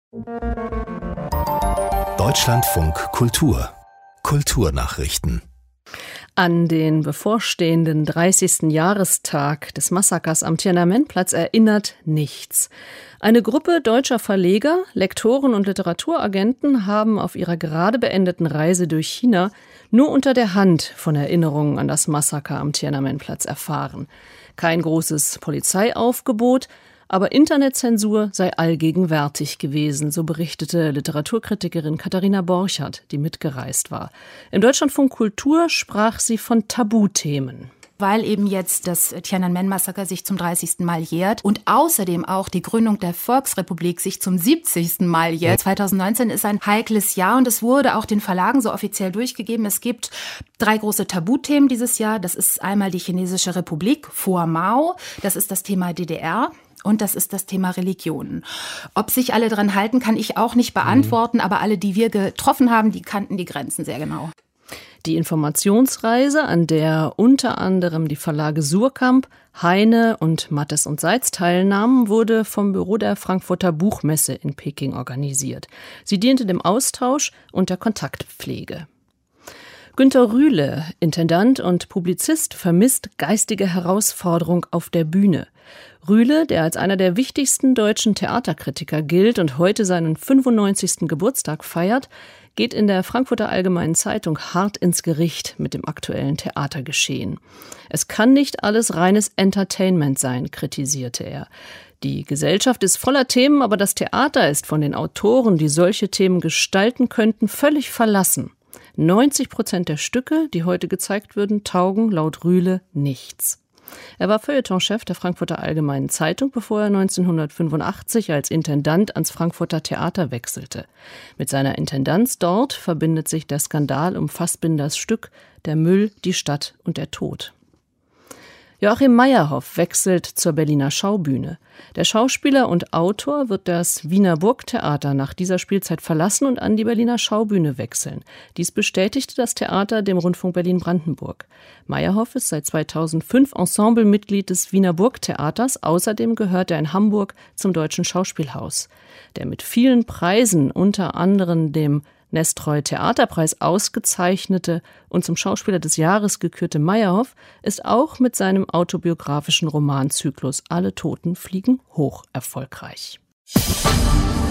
Deutschlandfunk Kultur. Kulturnachrichten. An den bevorstehenden 30. Jahrestag des Massakers am Tiananmen-Platz erinnert nichts. Eine Gruppe deutscher Verleger, Lektoren und Literaturagenten haben auf ihrer gerade beendeten Reise durch China nur unter der Hand von Erinnerungen an das Massaker am Tiananmen-Platz erfahren. Kein großes Polizeiaufgebot, aber Internetzensur sei allgegenwärtig gewesen, so berichtete Literaturkritikerin Katharina Borchardt, die mitgereist war. Im Deutschlandfunk Kultur sprach sie von Tabuthemen. Weil eben jetzt das Tiananmen-Massaker sich zum 30. Mal jährt und außerdem auch die Gründung der Volksrepublik sich zum 70. Mal jährt. 2019 ist ein heikles Jahr und es wurde auch den Verlagen so offiziell durchgegeben. Es gibt 3 große Tabuthemen dieses Jahr. Das ist einmal die Chinesische Republik vor Mao, das ist das Thema DDR. Und das ist das Thema Religion. Ob sich alle dran halten, kann ich auch nicht beantworten, aber alle, die wir getroffen haben, die kannten die Grenzen sehr genau. Die Informationsreise, an der unter anderem die Verlage Suhrkamp, Heine und Mattes und Seitz teilnahmen, wurde vom Büro der Frankfurter Buchmesse in Peking organisiert. Sie diente dem Austausch und der Kontaktpflege. Günter Rühle, Intendant und Publizist, vermisst geistige Herausforderung auf der Bühne. Rühle, der als einer der wichtigsten deutschen Theaterkritiker gilt und heute seinen 95. Geburtstag feiert, geht in der Frankfurter Allgemeinen Zeitung hart ins Gericht mit dem aktuellen Theatergeschehen. Es kann nicht alles reines Entertainment sein, kritisierte er. Die Gesellschaft ist voller Themen, aber das Theater ist von den Autoren, die solche Themen gestalten könnten, völlig verlassen. 90% der Stücke, die heute gezeigt würden, taugen laut Rühle nichts. Er war Feuilletonchef der Frankfurter Allgemeinen Zeitung, bevor er 1985 als Intendant ans Frankfurter Theater wechselte. Mit seiner Intendanz dort verbindet sich der Skandal um Fassbinders Stück Der Müll, die Stadt und der Tod. Joachim Meyerhoff wechselt zur Berliner Schaubühne. Der Schauspieler und Autor wird das Wiener Burgtheater nach dieser Spielzeit verlassen und an die Berliner Schaubühne wechseln. Dies bestätigte das Theater dem Rundfunk Berlin-Brandenburg. Meyerhoff ist seit 2005 Ensemblemitglied des Wiener Burgtheaters. Außerdem gehört er in Hamburg zum Deutschen Schauspielhaus. Der mit vielen Preisen, unter anderem dem Nestroy Theaterpreis ausgezeichnete und zum Schauspieler des Jahres gekürte Meyerhoff ist auch mit seinem autobiografischen Romanzyklus Alle Toten fliegen hoch erfolgreich.